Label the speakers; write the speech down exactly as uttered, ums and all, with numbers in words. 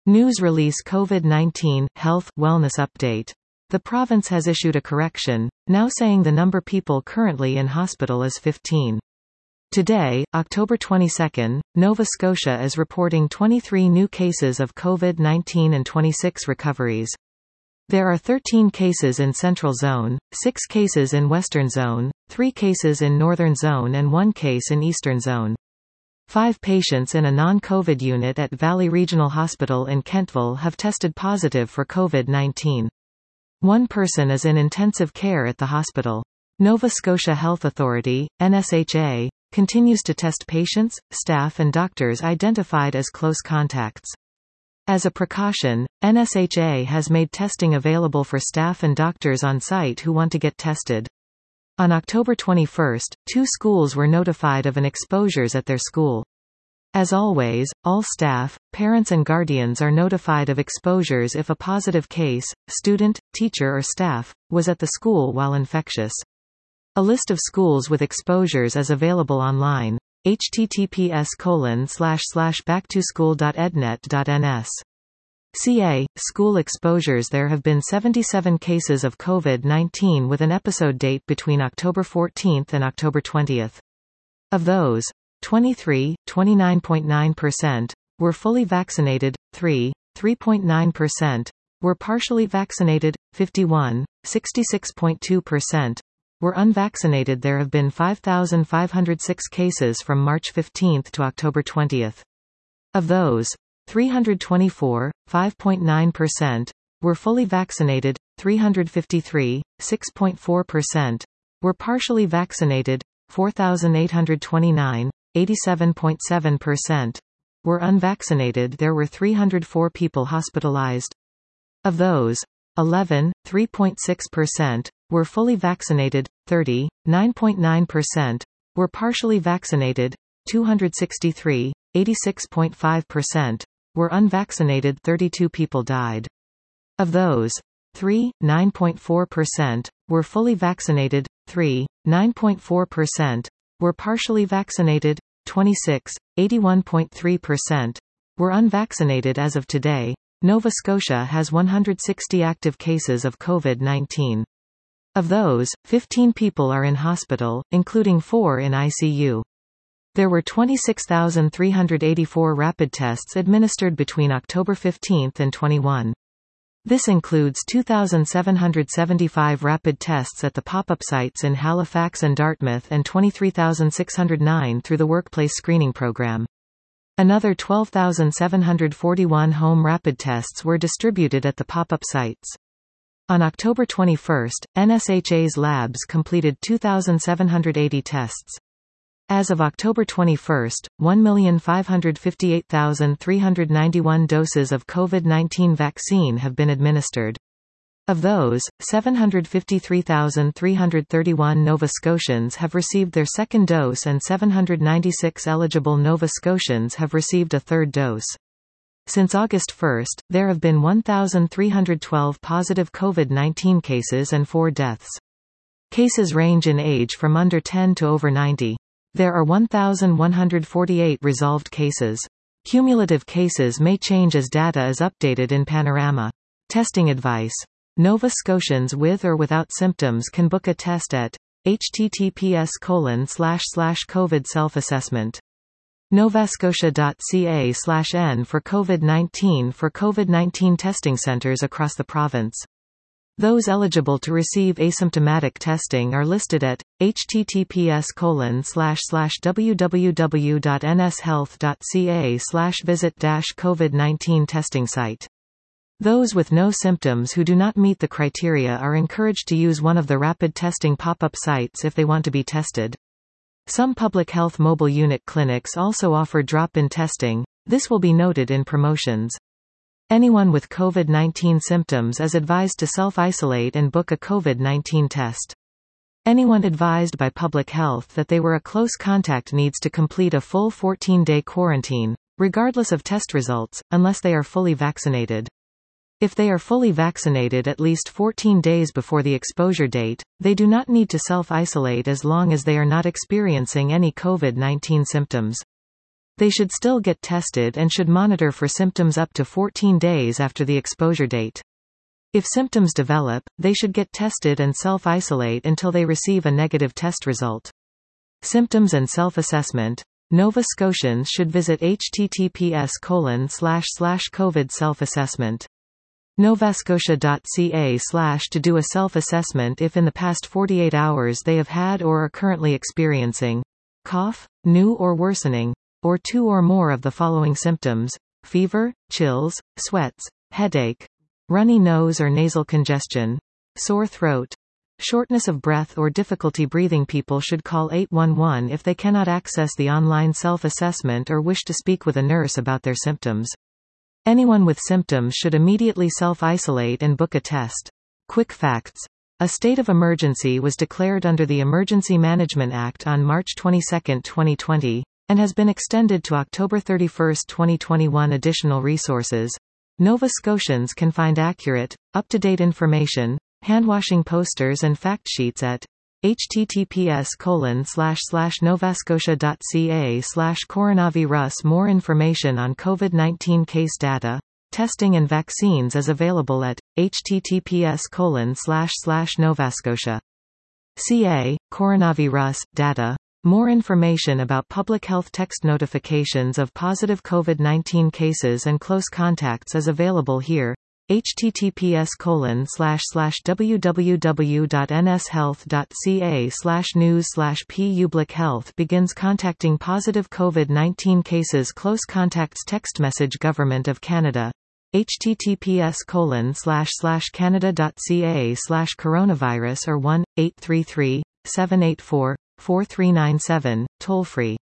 Speaker 1: News release COVID nineteen, Health, Wellness Update. The province has issued a correction, now saying the number people currently in hospital is fifteen. Today, October twenty-second, Nova Scotia is reporting twenty-three new cases of COVID nineteen and twenty-six recoveries. There are thirteen cases in Central Zone, six cases in Western Zone, three cases in Northern Zone and one case in Eastern Zone. Five patients in a non-COVID unit at Valley Regional Hospital in Kentville have tested positive for COVID nineteen. One person is in intensive care at the hospital. Nova Scotia Health Authority, N S H A, continues to test patients, staff and doctors identified as close contacts. As a precaution, N S H A has made testing available for staff and doctors on site who want to get tested. On October twenty-first, two schools were notified of an exposures at their school. As always, all staff, parents and guardians are notified of exposures if a positive case, student, teacher or staff, was at the school while infectious. A list of schools with exposures is available online. https colon slash slash backtoschool.ednet.ns. C A, school exposures. There have been seventy-seven cases of COVID nineteen with an episode date between October fourteenth and October twentieth. Of those, twenty-three, twenty-nine point nine percent, were fully vaccinated, three, three point nine percent, were partially vaccinated, fifty-one, sixty-six point two percent, were unvaccinated. There have been five thousand five hundred six cases from March fifteenth to October twentieth. Of those, three hundred twenty-four, five point nine percent, were fully vaccinated, three hundred fifty-three, six point four percent, were partially vaccinated, four thousand eight hundred twenty-nine, eighty-seven point seven percent, were unvaccinated. There were three hundred four people hospitalized. Of those, eleven, three point six percent, were fully vaccinated, thirty, nine point nine percent, were partially vaccinated, two hundred sixty-three, eighty-six point five percent, were unvaccinated. thirty-two people died. Of those, three, nine point four percent, were fully vaccinated, three, nine point four percent, were partially vaccinated, twenty-six, eighty-one point three percent, were unvaccinated. As of today, Nova Scotia has one hundred sixty active cases of COVID nineteen. Of those, fifteen people are in hospital, including four in I C U. There were twenty-six thousand three hundred eighty-four rapid tests administered between October fifteenth and twenty-first. This includes two thousand seven hundred seventy-five rapid tests at the pop-up sites in Halifax and Dartmouth and twenty-three thousand six hundred nine through the Workplace Screening Program. Another twelve thousand seven hundred forty-one home rapid tests were distributed at the pop-up sites. On October twenty-first, N S H A's labs completed two thousand seven hundred eighty tests. As of October twenty-first, one million five hundred fifty-eight thousand three hundred ninety-one doses of COVID nineteen vaccine have been administered. Of those, seven hundred fifty-three thousand three hundred thirty-one Nova Scotians have received their second dose and seven hundred ninety-six eligible Nova Scotians have received a third dose. Since August first, there have been one thousand three hundred twelve positive COVID nineteen cases and four deaths. Cases range in age from under ten to over ninety. There are one thousand one hundred forty-eight resolved cases. Cumulative cases may change as data is updated in Panorama. Testing advice. Nova Scotians with or without symptoms can book a test at https colon slash slash covid self-assessment. novascotia.ca slash n for COVID nineteen for COVID nineteen testing centers across the province. Those eligible to receive asymptomatic testing are listed at https colon slash slash www.nshealth.ca slash visit dash COVID nineteen testing site. Those with no symptoms who do not meet the criteria are encouraged to use one of the rapid testing pop-up sites if they want to be tested. Some public health mobile unit clinics also offer drop-in testing. This will be noted in promotions. Anyone with COVID nineteen symptoms is advised to self-isolate and book a COVID nineteen test. Anyone advised by public health that they were a close contact needs to complete a full fourteen-day quarantine, regardless of test results, unless they are fully vaccinated. If they are fully vaccinated at least fourteen days before the exposure date, they do not need to self-isolate as long as they are not experiencing any COVID nineteen symptoms. They should still get tested and should monitor for symptoms up to fourteen days after the exposure date. If symptoms develop, they should get tested and self-isolate until they receive a negative test result. Symptoms and self-assessment. Nova Scotians should visit https colon slash slash covid self-assessment. novascotia.ca slash to do a self-assessment if in the past forty-eight hours they have had or are currently experiencing cough, new or worsening, or two or more of the following symptoms: fever, chills, sweats, headache, runny nose or nasal congestion, sore throat, shortness of breath or difficulty breathing. People should call eight one one if they cannot access the online self-assessment or wish to speak with a nurse about their symptoms. Anyone with symptoms should immediately self-isolate and book a test. Quick facts. A state of emergency was declared under the Emergency Management Act on March twenty-second, twenty twenty, and has been extended to October thirty-first, twenty twenty-one. Additional resources. Nova Scotians can find accurate, up-to-date information, handwashing posters and fact sheets at https colon slash slash novascotia.ca slash coronavirus. More information on COVID nineteen case data, testing and vaccines is available at https colon slash slash novascotia. ca coronavirus data. More information about public health text notifications of positive COVID nineteen cases and close contacts is available here. https colon slash slash www.nshealth.ca slash news slash public health begins contacting positive COVID nineteen cases close contacts. Text message Government of Canada. https colon slash slash canada.ca slash coronavirus or one eight three three seven eight four four three nine seven toll free.